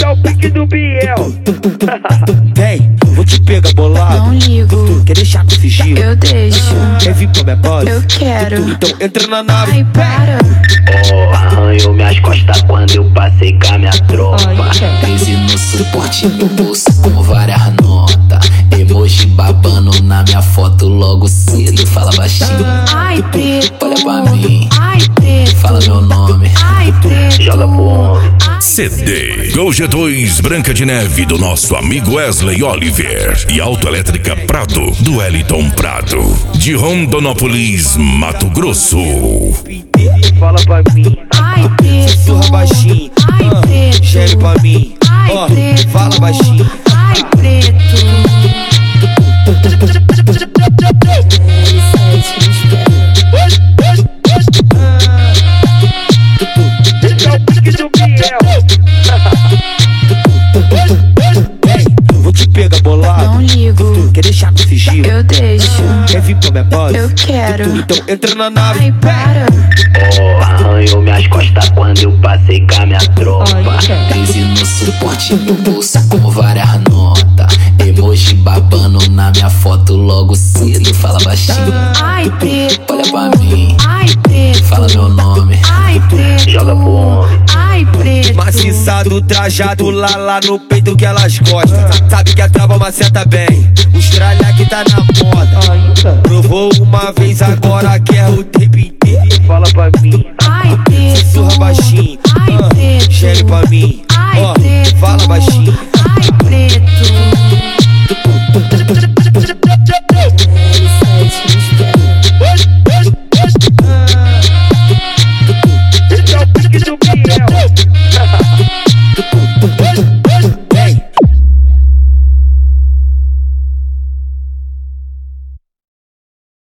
é o pique do Biel. Vem, vou te pegar bolado. Não ligo, Quer deixar com sigilo? eu deixo. Quer vir pra minha base? Eu quero. Então entra na nave. Ai, para. Oh, arranhou minhas costas quando eu passei com a minha tropa. 13 no suporte, no bolso com várias notas. Emoji babando na minha foto logo cedo. Fala baixinho, Ai, preto. olha pra mim, Ai, preto. fala meu nome. Ai, preto. Joga pro homem. CD Gol G2 Branca de Neve do nosso amigo Wesley Oliver e Autoelétrica Prado do Wellington Prado de Rondonópolis, Mato Grosso. Fala pra mim. Ai, preto. Sussurra baixinho. Ai, preto. Gere pra mim. Ai, Ó, preto. fala baixinho. Ai, preto. Esse é o pique do Biel. Vem, vou te pegar bolado. Não ligo, Quer deixar com sigilo? eu deixo. Quer vir pra minha base? Eu quero. Então entra na nave. Ai, para. Oh, arranhou minhas costas quando eu passei com a minha tropa. 13 no suporte, no bolso com várias notas. Emoji babando na minha foto logo cedo. Fala baixinho, Ai, preto. olha pra mim, Ai, preto. fala meu nome. Ai, preto. Joga pro homem. Ai, preto. Maciçado, trajado, lá no peito que elas gostam. Sabe que a trava maceta bem. Os tralha que tá na moda. Provou uma vez, agora quer o tempo inteiro. Fala pra mim. Ai, preto. Sussurra baixinho. Ai, preto. Gere pra mim. Ai, Ó, preto. fala baixinho. Ai, preto.